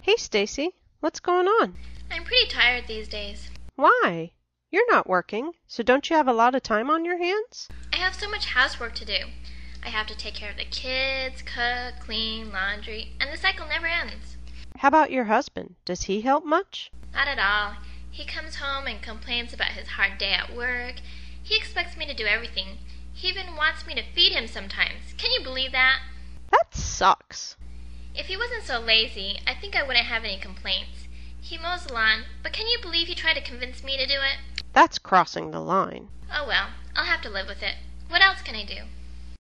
Hey, Stacy, what's going on? I'm pretty tired these days. Why? You're not working, so don't you have a lot of time on your hands? I have so much housework to do. I have to take care of the kids, cook, clean, laundry, and the cycle never ends. How about your husband? Does he help much? Not at all. He comes home and complains about his hard day at work. He expects me to do everything. He even wants me to feed him sometimes. Can you believe that? That sucks. If he wasn't so lazy, I think I wouldn't have any complaints. He mows the lawn, but can you believe he tried to convince me to do it? That's crossing the line. Oh well, I'll have to live with it. What else can I do?